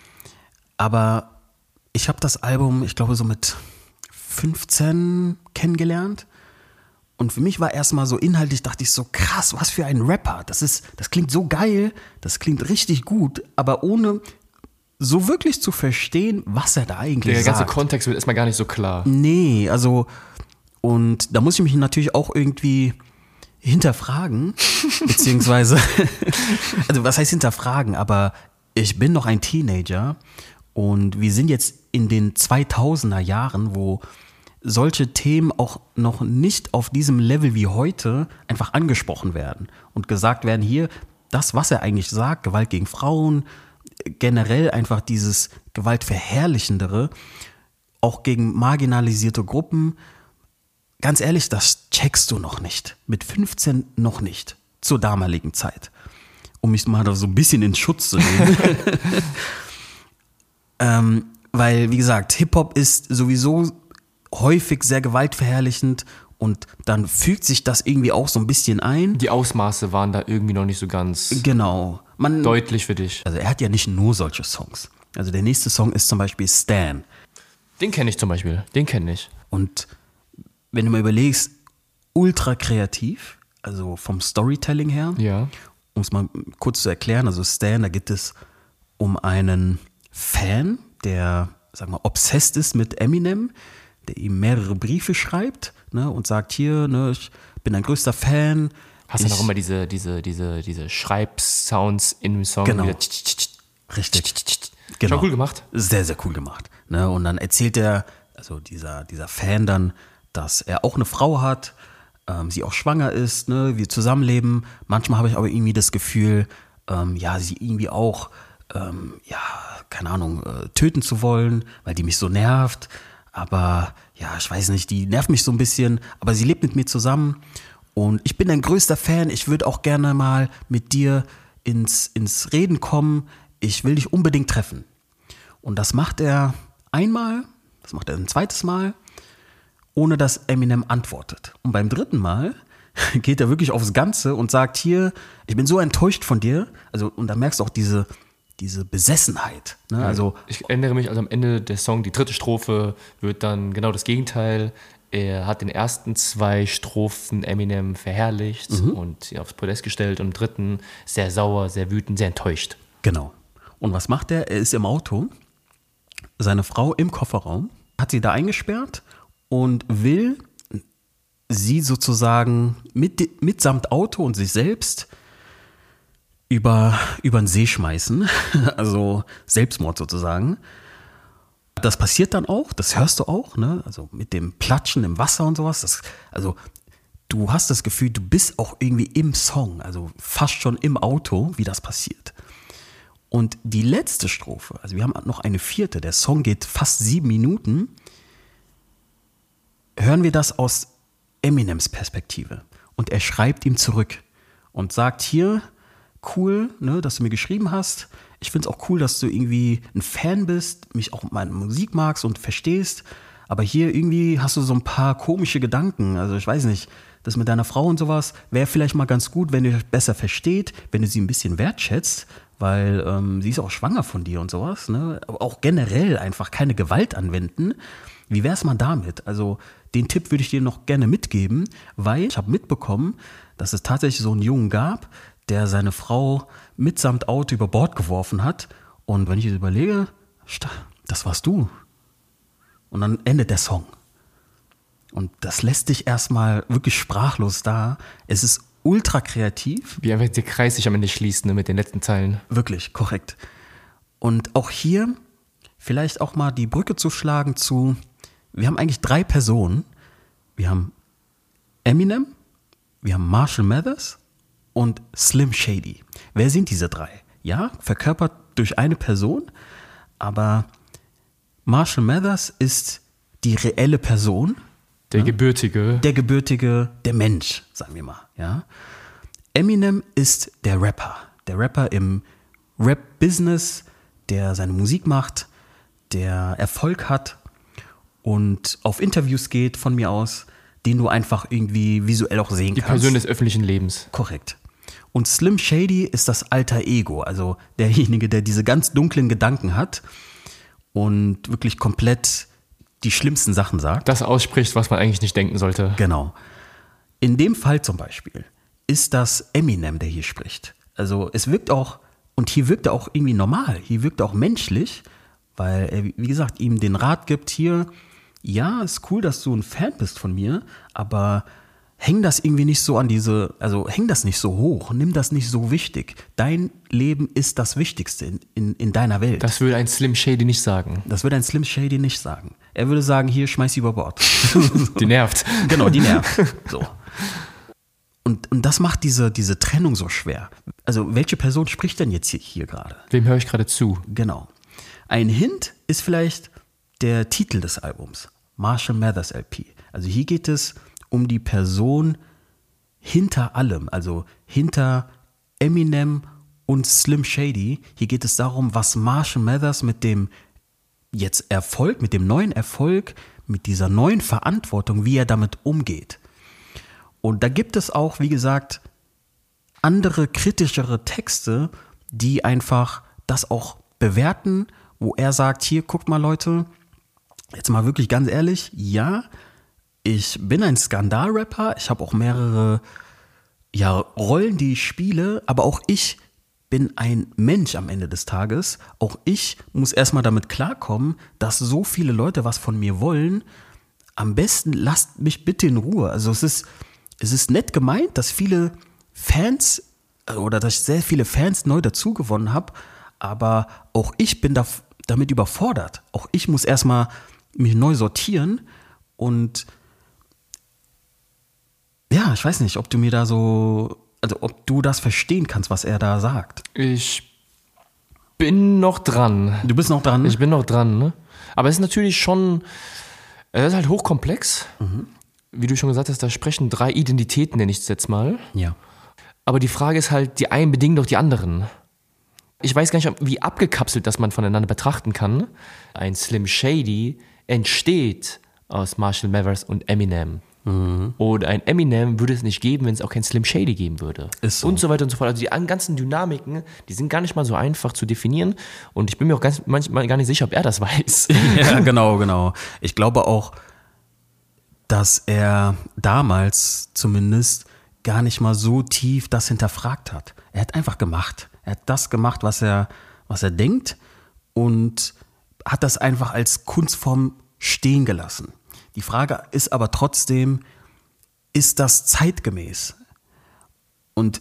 Aber ich habe das Album, ich glaube, so mit fünfzehn kennengelernt. Und für mich war erstmal so inhaltlich, dachte ich so, krass, was für ein Rapper. Das ist, das klingt so geil, das klingt richtig gut, aber ohne so wirklich zu verstehen, was er da eigentlich Der sagt. ganze Kontext wird erstmal gar nicht so klar. Nee, also, und da muss ich mich natürlich auch irgendwie hinterfragen, beziehungsweise, also was heißt hinterfragen, aber ich bin noch ein Teenager und wir sind jetzt in den zweitausender Jahren, wo solche Themen auch noch nicht auf diesem Level wie heute einfach angesprochen werden und gesagt werden, hier, das, was er eigentlich sagt, Gewalt gegen Frauen, generell einfach dieses Gewaltverherrlichendere, auch gegen marginalisierte Gruppen, ganz ehrlich, das checkst du noch nicht. Mit fünfzehn noch nicht, zur damaligen Zeit. Um mich mal da so ein bisschen in Schutz zu nehmen. ähm, weil, wie gesagt, Hip-Hop ist sowieso häufig sehr gewaltverherrlichend und dann fügt sich das irgendwie auch so ein bisschen ein. Die Ausmaße waren da irgendwie noch nicht so ganz Genau. Man, deutlich für dich. also er hat ja nicht nur solche Songs. Also der nächste Song ist zum Beispiel Stan. Den kenne ich zum Beispiel. Den kenne ich. Und wenn du mal überlegst, ultra kreativ, also vom Storytelling her, Ja. um es mal kurz zu erklären, also Stan, da geht es um einen Fan, der, sag mal, obsessed ist mit Eminem, der ihm mehrere Briefe schreibt, ne, und sagt, hier, ne, ich bin dein größter Fan. Hast du ich, noch immer diese, diese, diese, diese Schreibsounds in dem Song? Genau. Wieder tsch, tsch, tsch, Richtig. tsch, tsch, tsch. Genau. Schon cool gemacht. Sehr, sehr cool gemacht. Ne? Und dann erzählt er, also dieser, dieser Fan dann, dass er auch eine Frau hat, ähm, sie auch schwanger ist, ne? Wir zusammenleben. Manchmal habe ich aber irgendwie das Gefühl, ähm, ja, sie irgendwie auch, ähm, ja, keine Ahnung, äh, töten zu wollen, weil die mich so nervt. Aber ja, ich weiß nicht, die nervt mich so ein bisschen, aber sie lebt mit mir zusammen und ich bin dein größter Fan. Ich würde auch gerne mal mit dir ins, ins Reden kommen. Ich will dich unbedingt treffen. Und das macht er einmal, das macht er ein zweites Mal, ohne dass Eminem antwortet. Und beim dritten Mal geht er wirklich aufs Ganze und sagt hier, ich bin so enttäuscht von dir. Also, und da merkst du auch diese, diese Besessenheit. Ne? Ja, also, ich erinnere mich, also am Ende der Song, die dritte Strophe, wird dann genau das Gegenteil. Er hat den ersten zwei Strophen Eminem verherrlicht mhm. und ihn aufs Podest gestellt und im dritten sehr sauer, sehr wütend, sehr enttäuscht. Genau. Und was macht er? Er ist im Auto, seine Frau im Kofferraum, hat sie da eingesperrt und will sie sozusagen mit, mitsamt Auto und sich selbst über, über den See schmeißen, also Selbstmord sozusagen. Das passiert dann auch, das hörst du auch, ne? Also mit dem Platschen im Wasser und sowas. Das, also du hast das Gefühl, du bist auch irgendwie im Song, also fast schon im Auto, wie das passiert. Und die letzte Strophe, also wir haben noch eine vierte, der Song geht fast sieben Minuten, hören wir das aus Eminems Perspektive. Und er schreibt ihm zurück und sagt hier, cool, ne, dass du mir geschrieben hast. Ich finde es auch cool, dass du irgendwie ein Fan bist, mich auch mit meiner Musik magst und verstehst. Aber hier irgendwie hast du so ein paar komische Gedanken. Also ich weiß nicht, das mit deiner Frau und sowas wäre vielleicht mal ganz gut, wenn ihr euch besser versteht, wenn du sie ein bisschen wertschätzt, weil ähm, sie ist auch schwanger von dir und sowas. Ne? Aber auch generell einfach keine Gewalt anwenden. Wie wäre es mal damit? Also den Tipp würde ich dir noch gerne mitgeben, weil ich habe mitbekommen, dass es tatsächlich so einen Jungen gab, der seine Frau mitsamt Auto über Bord geworfen hat. Und wenn ich jetzt überlege, das warst du. Und dann endet der Song. Und das lässt dich erstmal wirklich sprachlos da. Es ist ultra kreativ. Wie einfach der Kreis sich am Ende schließt, ne, mit den letzten Zeilen. Wirklich, korrekt. Und auch hier vielleicht auch mal die Brücke zu schlagen zu, wir haben eigentlich drei Personen. Wir haben Eminem, wir haben Marshall Mathers und Slim Shady. Wer sind diese drei? Ja, verkörpert durch eine Person, aber Marshall Mathers ist die reelle Person. Der ja? Gebürtige. Der Gebürtige, der Mensch, sagen wir mal. Ja? Eminem ist der Rapper. Der Rapper im Rap-Business, der seine Musik macht, der Erfolg hat und auf Interviews geht von mir aus, den du einfach irgendwie visuell auch sehen die kannst. Die Person des öffentlichen Lebens. Korrekt. Und Slim Shady ist das alter Ego, also derjenige, der diese ganz dunklen Gedanken hat und wirklich komplett die schlimmsten Sachen sagt. Das ausspricht, was man eigentlich nicht denken sollte. Genau. In dem Fall zum Beispiel ist das Eminem, der hier spricht. Also es wirkt auch, und hier wirkt er auch irgendwie normal, hier wirkt er auch menschlich, weil er, wie gesagt, ihm den Rat gibt, hier, ja, ist cool, dass du ein Fan bist von mir, aber häng das irgendwie nicht so an diese, also häng das nicht so hoch, nimm das nicht so wichtig. Dein Leben ist das Wichtigste in, in, in deiner Welt. Das würde ein Slim Shady nicht sagen. Das würde ein Slim Shady nicht sagen. Er würde sagen, hier, schmeiß sie über Bord. Die nervt. Genau, die nervt. So. Und, und das macht diese, diese Trennung so schwer. Also welche Person spricht denn jetzt hier, hier gerade? Wem höre ich gerade zu? Genau. Ein Hint ist vielleicht der Titel des Albums, Marshall Mathers L P. Also hier geht es um die Person hinter allem, also hinter Eminem und Slim Shady. Hier geht es darum, was Marshall Mathers mit dem jetzt Erfolg, mit dem neuen Erfolg, mit dieser neuen Verantwortung, wie er damit umgeht. Und da gibt es auch, wie gesagt, andere kritischere Texte, die einfach das auch bewerten, wo er sagt, hier, guckt mal Leute, jetzt mal wirklich ganz ehrlich, ja, ich bin ein Skandalrapper, ich habe auch mehrere ja, Rollen, die ich spiele, aber auch ich bin ein Mensch am Ende des Tages. Auch ich muss erstmal damit klarkommen, dass so viele Leute was von mir wollen. Am besten lasst mich bitte in Ruhe. Also es ist, es ist nett gemeint, dass viele Fans oder dass ich sehr viele Fans neu dazu gewonnen habe, aber auch ich bin da, damit überfordert. Auch ich muss erstmal mich neu sortieren und ja, ich weiß nicht, ob du mir da so, also ob du das verstehen kannst, was er da sagt. Ich bin noch dran. Du bist noch dran? Ich bin noch dran, ne? Aber es ist natürlich schon, es ist halt hochkomplex. Mhm. Wie du schon gesagt hast, da sprechen drei Identitäten, nenne ich es jetzt mal. Ja. Aber die Frage ist halt, die einen bedingen doch die anderen. Ich weiß gar nicht, wie abgekapselt das man voneinander betrachten kann. Ein Slim Shady entsteht aus Marshall Mathers und Eminem. Mhm. Oder ein Eminem würde es nicht geben, wenn es auch kein Slim Shady geben würde. Ist so. Und so weiter und so fort. Also die ganzen Dynamiken, die sind gar nicht mal so einfach zu definieren. Und ich bin mir auch ganz, manchmal gar nicht sicher, ob er das weiß. Ja, genau, genau. Ich glaube auch, dass er damals zumindest gar nicht mal so tief das hinterfragt hat. Er hat einfach gemacht. Er hat das gemacht, was er, was er denkt und hat das einfach als Kunstform stehen gelassen. Die Frage ist aber trotzdem, ist das zeitgemäß? Und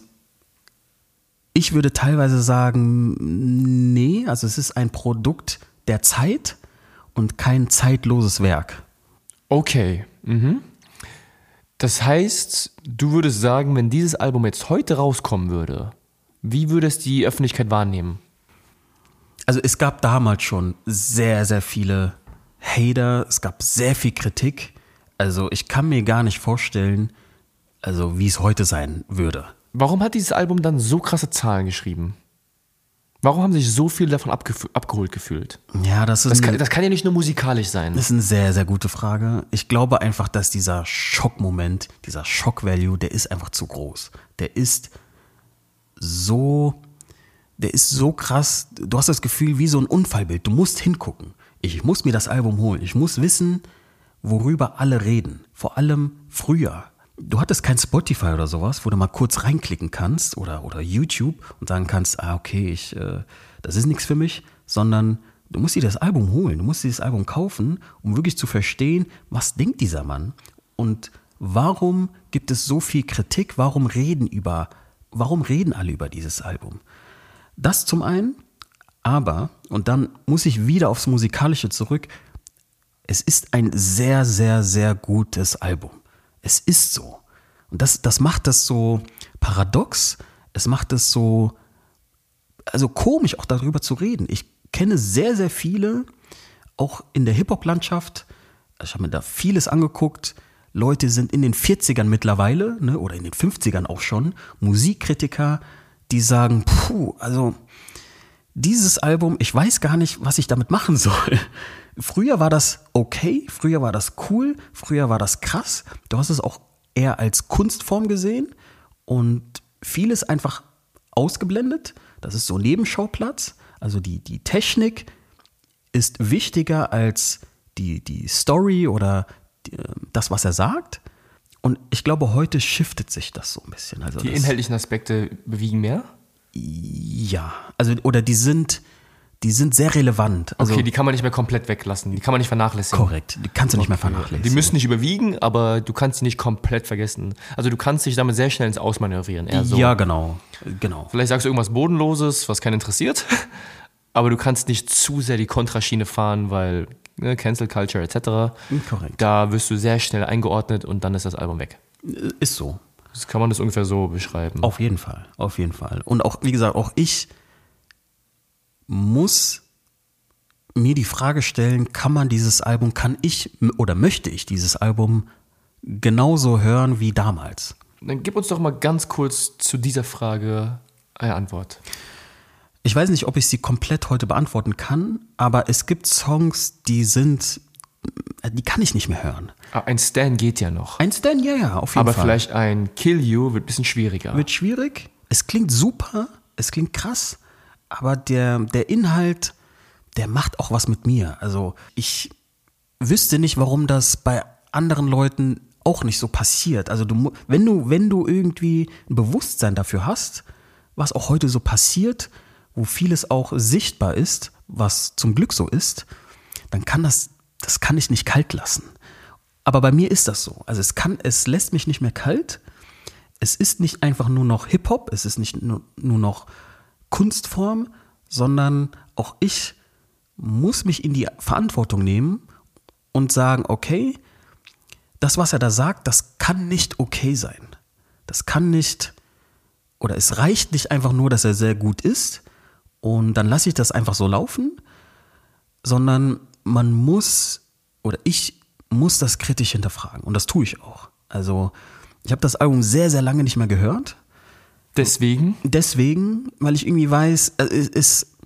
ich würde teilweise sagen, nee, also es ist ein Produkt der Zeit und kein zeitloses Werk. Okay. Mhm. Das heißt, du würdest sagen, wenn dieses Album jetzt heute rauskommen würde, wie würde es die Öffentlichkeit wahrnehmen? Also es gab damals schon sehr, sehr viele Hater, es gab sehr viel Kritik. Also ich kann mir gar nicht vorstellen, also wie es heute sein würde. Warum hat dieses Album dann so krasse Zahlen geschrieben? Warum haben sich so viele davon abgef- abgeholt gefühlt? Ja, das ist das, eine, kann, das kann ja nicht nur musikalisch sein. Das ist eine sehr, sehr gute Frage. Ich glaube einfach, dass dieser Schockmoment, dieser Shock-Value, der ist einfach zu groß. Der ist so, der ist so krass. Du hast das Gefühl wie so ein Unfallbild. Du musst hingucken. Ich muss mir das Album holen. Ich muss wissen, worüber alle reden. Vor allem früher. Du hattest kein Spotify oder sowas, wo du mal kurz reinklicken kannst oder, oder YouTube und sagen kannst, ah okay, ich, äh, das ist nichts für mich, sondern du musst dir das Album holen, du musst dir das Album kaufen, um wirklich zu verstehen, was denkt dieser Mann und warum gibt es so viel Kritik, warum reden über, warum reden alle über dieses Album? Das zum einen, aber, und dann muss ich wieder aufs Musikalische zurück, es ist ein sehr, sehr, sehr gutes Album. Es ist so. Und das, das macht das so paradox. Es macht es so, also komisch, auch darüber zu reden. Ich kenne sehr, sehr viele, auch in der Hip-Hop-Landschaft. Ich habe mir da vieles angeguckt. Leute sind in den vierzigern mittlerweile, ne, oder in den fünfzigern auch schon, Musikkritiker, die sagen, puh, also dieses Album, ich weiß gar nicht, was ich damit machen soll. Früher war das okay, früher war das cool, früher war das krass. Du hast es auch eher als Kunstform gesehen und vieles einfach ausgeblendet. Das ist so Nebenschauplatz. Also die, die Technik ist wichtiger als die, die Story oder die, das, was er sagt. Und ich glaube, heute shiftet sich das so ein bisschen. Also die das, inhaltlichen Aspekte bewiegen mehr? Ja, also oder die sind, die sind sehr relevant. Also, okay, die kann man nicht mehr komplett weglassen, die kann man nicht vernachlässigen. Korrekt, die kannst du nicht mehr vernachlässigen. Die müssen nicht überwiegen, aber du kannst sie nicht komplett vergessen. Also du kannst dich damit sehr schnell ins Ausmanövrieren. Eher so. Ja, genau, genau. Vielleicht sagst du irgendwas Bodenloses, was keinen interessiert, aber du kannst nicht zu sehr die Kontraschiene fahren, weil ne, Cancel Culture et cetera. Korrekt. Da wirst du sehr schnell eingeordnet und dann ist das Album weg. Ist so. Das kann man das ungefähr so beschreiben. Auf jeden Fall, auf jeden Fall. Und auch, wie gesagt, auch ich muss mir die Frage stellen, kann man dieses Album, kann ich oder möchte ich dieses Album genauso hören wie damals? Dann gib uns doch mal ganz kurz zu dieser Frage eine Antwort. Ich weiß nicht, ob ich sie komplett heute beantworten kann, aber es gibt Songs, die sind, die kann ich nicht mehr hören. Ein Stan geht ja noch. Ein Stan, ja, ja, auf jeden aber Fall. Aber vielleicht ein Kill You wird ein bisschen schwieriger. Wird schwierig. Es klingt super, es klingt krass, aber der, der Inhalt, der macht auch was mit mir. Also ich wüsste nicht, warum das bei anderen Leuten auch nicht so passiert. Also du, wenn du, wenn du irgendwie ein Bewusstsein dafür hast, was auch heute so passiert, wo vieles auch sichtbar ist, was zum Glück so ist, dann kann das, das kann ich nicht kalt lassen. Aber bei mir ist das so. Also es kann, es lässt mich nicht mehr kalt. Es ist nicht einfach nur noch Hip-Hop, es ist nicht nur, nur noch Kunstform, sondern auch ich muss mich in die Verantwortung nehmen und sagen, okay, das, was er da sagt, das kann nicht okay sein. Das kann nicht, oder es reicht nicht einfach nur, dass er sehr gut ist und dann lasse ich das einfach so laufen, sondern man muss, oder ich muss das kritisch hinterfragen und das tue ich auch. Also ich habe das Album sehr, sehr lange nicht mehr gehört. Deswegen? Deswegen, weil ich irgendwie weiß, es ist,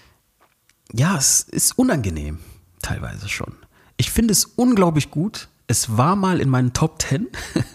ja, es ist unangenehm, teilweise schon. Ich finde es unglaublich gut. Es war mal in meinen Top Ten.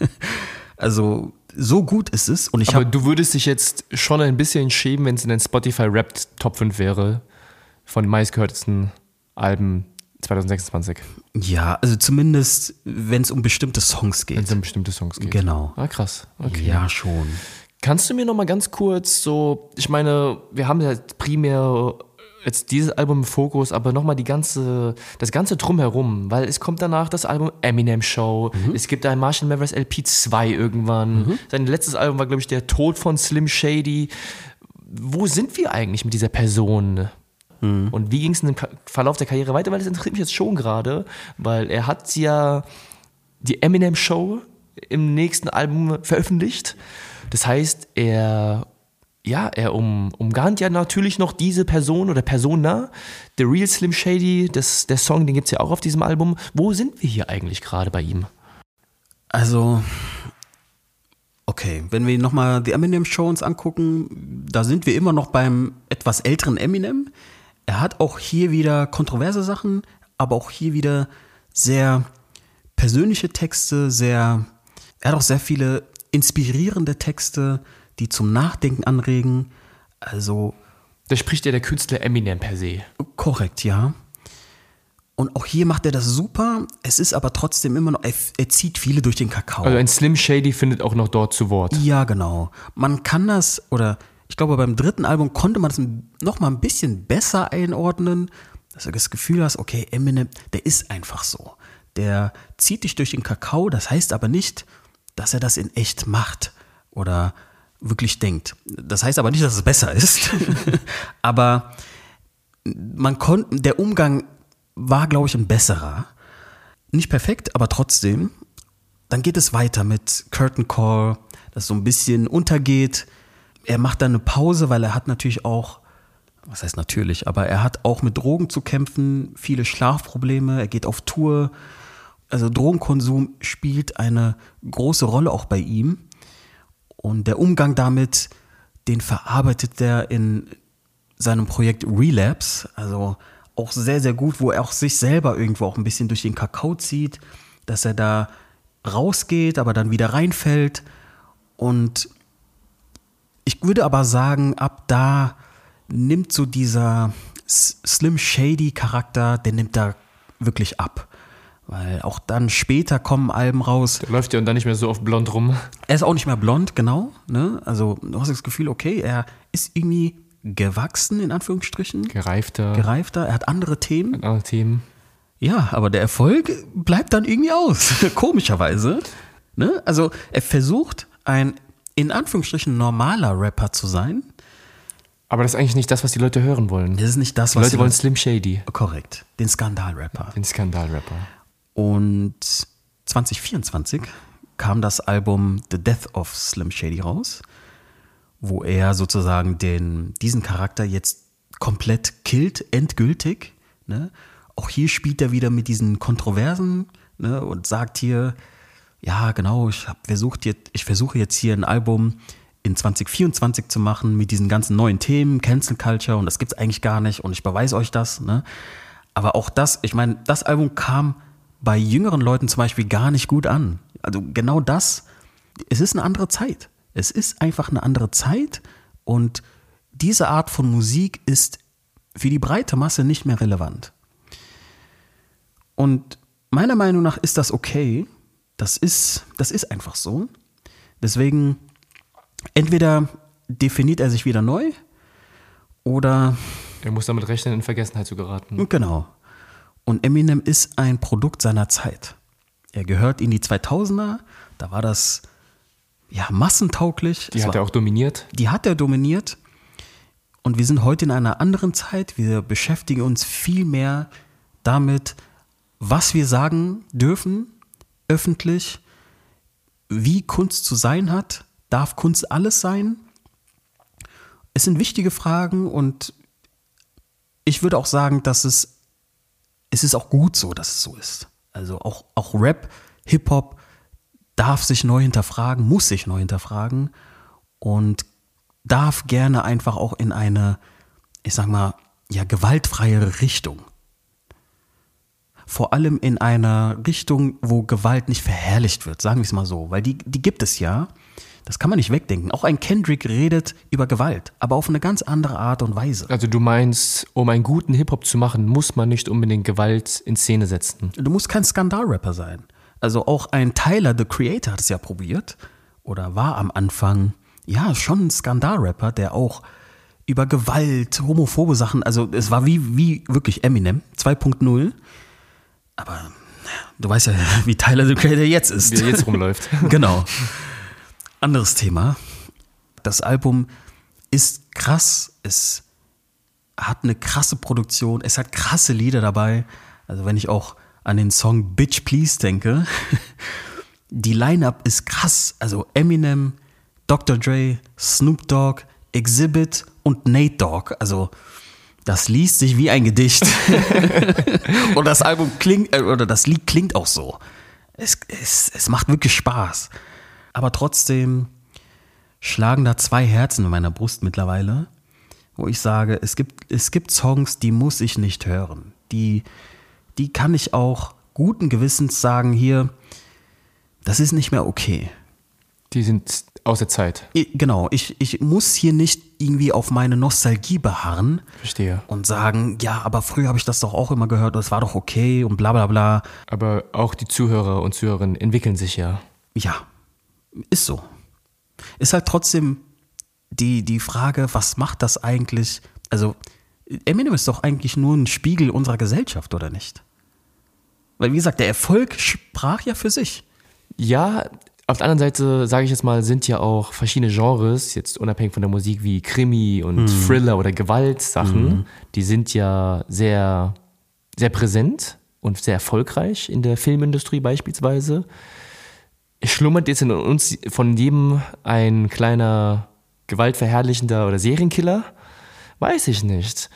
Also so gut ist es. Und ich Aber hab, du würdest dich jetzt schon ein bisschen schämen, wenn es in den Spotify Wrapped Top fünf wäre von den meistgehörtesten Alben zwanzig sechsundzwanzig. Ja, also zumindest, wenn es um bestimmte Songs geht. Wenn es um bestimmte Songs geht. Genau. Ah, krass. Okay. Ja, schon. Kannst du mir noch mal ganz kurz so, ich meine, wir haben ja primär jetzt dieses Album im Fokus, aber noch mal die ganze, das ganze Drumherum, weil es kommt danach das Album Eminem Show, mhm. es gibt ein Marshall Mathers L P zwei irgendwann, mhm. sein letztes Album war, glaube ich, der Tod von Slim Shady. Wo sind wir eigentlich mit dieser Person? Mhm. Und wie ging es in dem Verlauf der Karriere weiter? Weil das interessiert mich jetzt schon gerade, weil er hat ja die Eminem Show im nächsten Album veröffentlicht. Das heißt, er, ja, er um, umgarnt ja natürlich noch diese Person oder Persona. The Real Slim Shady, das, der Song, den gibt es ja auch auf diesem Album. Wo sind wir hier eigentlich gerade bei ihm? Also, okay, wenn wir nochmal die Eminem Show uns angucken, da sind wir immer noch beim etwas älteren Eminem. Er hat auch hier wieder kontroverse Sachen, aber auch hier wieder sehr persönliche Texte, sehr, er hat auch sehr viele inspirierende Texte, die zum Nachdenken anregen. Also da spricht ja der Künstler Eminem per se. Korrekt, ja. Und auch hier macht er das super. Es ist aber trotzdem immer noch, er, er zieht viele durch den Kakao. Also ein Slim Shady findet auch noch dort zu Wort. Ja, genau. Man kann das, oder ich glaube beim dritten Album konnte man das noch mal ein bisschen besser einordnen, dass du das Gefühl hast, okay, Eminem, der ist einfach so. Der zieht dich durch den Kakao, das heißt aber nicht, dass er das in echt macht oder wirklich denkt. Das heißt aber nicht, dass es besser ist. Aber man konnte, der Umgang war, glaube ich, ein besserer. Nicht perfekt, aber trotzdem. Dann geht es weiter mit Curtain Call, das so ein bisschen untergeht. Er macht dann eine Pause, weil er hat natürlich auch, was heißt natürlich, aber er hat auch mit Drogen zu kämpfen, viele Schlafprobleme, er geht auf Tour. Also Drogenkonsum spielt eine große Rolle auch bei ihm. Und der Umgang damit, den verarbeitet er in seinem Projekt Relapse. Also auch sehr, sehr gut, wo er auch sich selber irgendwo auch ein bisschen durch den Kakao zieht, dass er da rausgeht, aber dann wieder reinfällt. Und ich würde aber sagen, ab da nimmt so dieser Slim Shady Charakter, der nimmt da wirklich ab. Weil auch dann später kommen Alben raus. Der läuft ja und dann nicht mehr so oft blond rum. Er ist auch nicht mehr blond, genau. Ne? Also du hast das Gefühl, okay, er ist irgendwie gewachsen, in Anführungsstrichen. Gereifter. Gereifter, er hat andere Themen. Andere Themen. Ja, aber der Erfolg bleibt dann irgendwie aus, komischerweise. Ne? Also er versucht, ein in Anführungsstrichen normaler Rapper zu sein. Aber das ist eigentlich nicht das, was die Leute hören wollen. Das ist nicht das, die was Leute die wollen Slim Shady. Korrekt, den Skandalrapper. Den Skandalrapper. Und zwanzig vierundzwanzig kam das Album The Death of Slim Shady raus, wo er sozusagen den, diesen Charakter jetzt komplett killt, endgültig. Ne? Auch hier spielt er wieder mit diesen Kontroversen, ne? Und sagt hier, ja genau, ich, hab versucht jetzt, ich versuche jetzt hier ein Album in zwanzig vierundzwanzig zu machen mit diesen ganzen neuen Themen, Cancel Culture, und das gibt's eigentlich gar nicht und ich beweise euch das. Ne? Aber auch das, ich meine, das Album kam bei jüngeren Leuten zum Beispiel gar nicht gut an. Also genau das, es ist eine andere Zeit. Es ist einfach eine andere Zeit und diese Art von Musik ist für die breite Masse nicht mehr relevant. Und meiner Meinung nach ist das okay. Das ist, das ist einfach so. Deswegen, entweder definiert er sich wieder neu oder er muss damit rechnen, in Vergessenheit zu geraten. Genau. Und Eminem ist ein Produkt seiner Zeit. Er gehört in die zweitausender, da war das ja massentauglich. Die hat er auch dominiert. Die hat er dominiert. Und wir sind heute in einer anderen Zeit. Wir beschäftigen uns viel mehr damit, was wir sagen dürfen, öffentlich, wie Kunst zu sein hat. Darf Kunst alles sein? Es sind wichtige Fragen und ich würde auch sagen, dass es, es ist auch gut so, dass es so ist. Also auch, auch Rap, Hip-Hop darf sich neu hinterfragen, muss sich neu hinterfragen und darf gerne einfach auch in eine, ich sag mal, ja, gewaltfreiere Richtung. Vor allem in einer Richtung, wo Gewalt nicht verherrlicht wird, sagen wir es mal so, weil die, die gibt es ja. Das kann man nicht wegdenken. Auch ein Kendrick redet über Gewalt, aber auf eine ganz andere Art und Weise. Also du meinst, um einen guten Hip-Hop zu machen, muss man nicht unbedingt Gewalt in Szene setzen. Du musst kein Skandalrapper sein. Also auch ein Tyler, the Creator, hat es ja probiert oder war am Anfang, ja, schon ein Skandalrapper, der auch über Gewalt, homophobe Sachen, also es war wie, wie wirklich Eminem zwei Punkt null. Aber du weißt ja, wie Tyler, the Creator jetzt ist. Wie er jetzt rumläuft. Genau. Anderes Thema. Das Album ist krass. Es hat eine krasse Produktion. Es hat krasse Lieder dabei. Also wenn ich auch an den Song Bitch Please denke. Die Line-Up ist krass. Also Eminem, Doktor Dre, Snoop Dogg, Exhibit und Nate Dogg. Also das liest sich wie ein Gedicht. Und das Album klingt, oder das Lied klingt auch so. Es, es, es macht wirklich Spaß. Aber trotzdem schlagen da zwei Herzen in meiner Brust mittlerweile, wo ich sage, es gibt, es gibt Songs, die muss ich nicht hören. Die, die kann ich auch guten Gewissens sagen, hier, das ist nicht mehr okay. Die sind aus der Zeit. Ich, genau, ich, ich muss hier nicht irgendwie auf meine Nostalgie beharren. Verstehe. Und sagen, ja, aber früher habe ich das doch auch immer gehört und es war doch okay und bla bla bla. Aber auch die Zuhörer und Zuhörerinnen entwickeln sich ja. Ja. Ist so. Ist halt trotzdem die, die Frage, was macht das eigentlich? Also, Eminem ist doch eigentlich nur ein Spiegel unserer Gesellschaft, oder nicht? Weil, wie gesagt, der Erfolg sprach ja für sich. Ja, auf der anderen Seite, sage ich jetzt mal, sind ja auch verschiedene Genres, jetzt unabhängig von der Musik, wie Krimi und mhm. Thriller oder Gewaltsachen, mhm. die sind ja sehr, sehr präsent und sehr erfolgreich in der Filmindustrie beispielsweise. Schlummert jetzt in uns von jedem ein kleiner gewaltverherrlichender oder Serienkiller? Weiß ich nicht.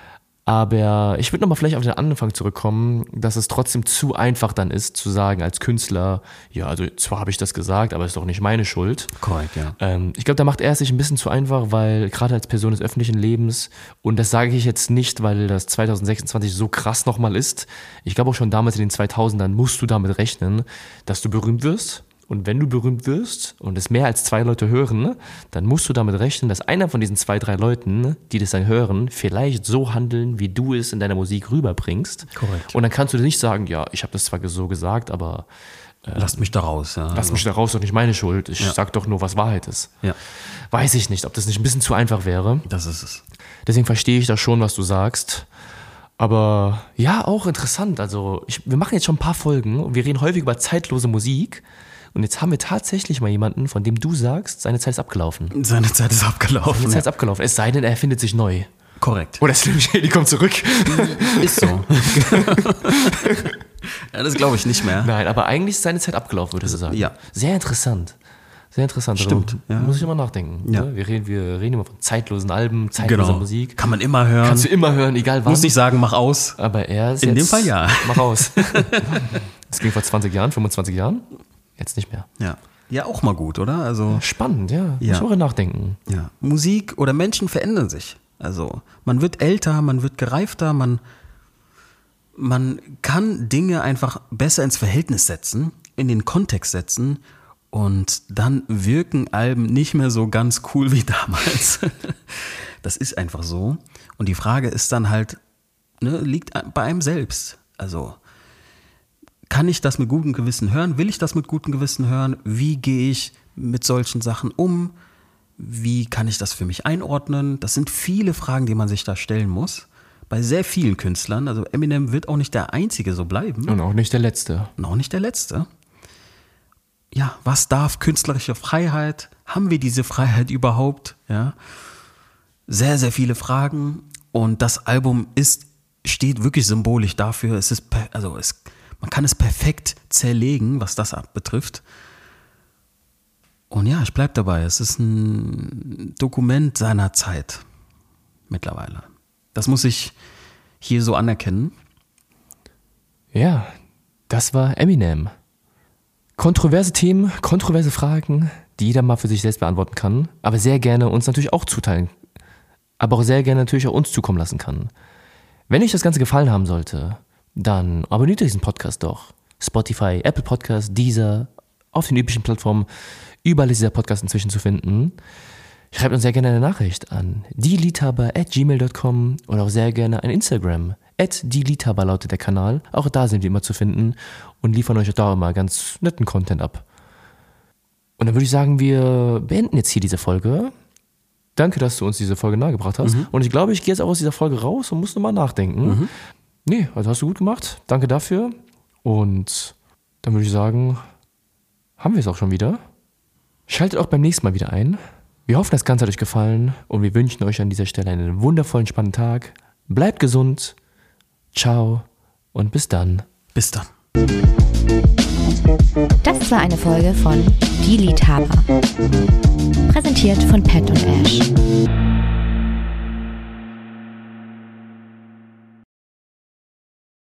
Aber ich würde nochmal vielleicht auf den Anfang zurückkommen, dass es trotzdem zu einfach dann ist, zu sagen als Künstler, ja, also zwar habe ich das gesagt, aber ist doch nicht meine Schuld. Korrekt, ja. Ähm, ich glaube, da macht er es sich ein bisschen zu einfach, weil gerade als Person des öffentlichen Lebens, und das sage ich jetzt nicht, weil das zwanzig sechsundzwanzig so krass nochmal ist, ich glaube auch schon damals in den zweitausendern musst du damit rechnen, dass du berühmt wirst. Und wenn du berühmt wirst und es mehr als zwei Leute hören, dann musst du damit rechnen, dass einer von diesen zwei, drei Leuten, die das dann hören, vielleicht so handeln, wie du es in deiner Musik rüberbringst. Korrekt. Und dann kannst du nicht sagen, ja, ich habe das zwar so gesagt, aber äh, lasst mich da raus. Ja. Lasst mich da raus, doch nicht meine Schuld. Ich ja. sag doch nur, was Wahrheit ist. Ja. Weiß ich nicht, ob das nicht ein bisschen zu einfach wäre. Das ist es. Deswegen verstehe ich da schon, was du sagst. Aber ja, auch interessant. Also ich, wir machen jetzt schon ein paar Folgen und wir reden häufig über zeitlose Musik. Und jetzt haben wir tatsächlich mal jemanden, von dem du sagst, seine Zeit ist abgelaufen. Seine Zeit ist abgelaufen. Seine Zeit ja. ist abgelaufen. Es sei denn, er findet sich neu. Korrekt. Oder Slim Shady kommt zurück. Ist so. Ja, das glaube ich nicht mehr. Nein, aber eigentlich ist seine Zeit abgelaufen, würde ich sagen. Ja. Sehr interessant. Sehr interessant. Stimmt. Ja. Ja. Muss ich immer nachdenken. Ja. Wir, reden, wir reden immer von zeitlosen Alben, zeitloser genau. Musik. Kann man immer hören. Kannst du immer hören, egal wann. Muss nicht sagen, mach aus. Aber er ist In jetzt, dem Fall ja. Mach aus. Das ging vor zwanzig Jahren, fünfundzwanzig Jahren. Jetzt nicht mehr. Ja. Ja, auch mal gut, oder? Also spannend, ja. ja. Muss ich auch nachdenken. Ja. Musik oder Menschen verändern sich. Also man wird älter, man wird gereifter, man, man kann Dinge einfach besser ins Verhältnis setzen, in den Kontext setzen und dann wirken Alben nicht mehr so ganz cool wie damals. Das ist einfach so. Und die Frage ist dann halt, ne, liegt bei einem selbst. Also kann ich das mit gutem Gewissen hören? Will ich das mit gutem Gewissen hören? Wie gehe ich mit solchen Sachen um? Wie kann ich das für mich einordnen? Das sind viele Fragen, die man sich da stellen muss. Bei sehr vielen Künstlern. Also Eminem wird auch nicht der Einzige so bleiben. Und auch nicht der Letzte. Und auch nicht der Letzte. Ja, was darf künstlerische Freiheit? Haben wir diese Freiheit überhaupt? Ja. Sehr, sehr viele Fragen. Und das Album ist, steht wirklich symbolisch dafür. Es ist, also es Man kann es perfekt zerlegen, was das betrifft. Und ja, ich bleibe dabei. Es ist ein Dokument seiner Zeit mittlerweile. Das muss ich, hier so anerkennen. Ja, das war Eminem. Kontroverse Themen, kontroverse Fragen, die jeder mal für sich selbst beantworten kann, aber sehr gerne uns natürlich auch zuteilen, aber auch sehr gerne natürlich auch uns zukommen lassen kann. Wenn euch das Ganze gefallen haben sollte, dann abonniert diesen Podcast doch. Spotify, Apple Podcasts, Deezer, auf den üblichen Plattformen, überall ist dieser Podcast inzwischen zu finden. Schreibt uns sehr gerne eine Nachricht an dieliethaber at gmail dot com oder auch sehr gerne ein Instagram. at dieliethaber lautet der Kanal. Auch da sind wir immer zu finden und liefern euch auch da immer ganz netten Content ab. Und dann würde ich sagen, wir beenden jetzt hier diese Folge. Danke, dass du uns diese Folge nahegebracht hast. Mhm. Und ich glaube, ich gehe jetzt auch aus dieser Folge raus und muss nochmal nachdenken. Mhm. Nee, also hast du gut gemacht. Danke dafür. Und dann würde ich sagen, haben wir es auch schon wieder. Schaltet auch beim nächsten Mal wieder ein. Wir hoffen, das Ganze hat euch gefallen und wir wünschen euch an dieser Stelle einen wundervollen, spannenden Tag. Bleibt gesund. Ciao und bis dann. Bis dann. Das war eine Folge von Die Liebhaber. Präsentiert von Pat und Ash.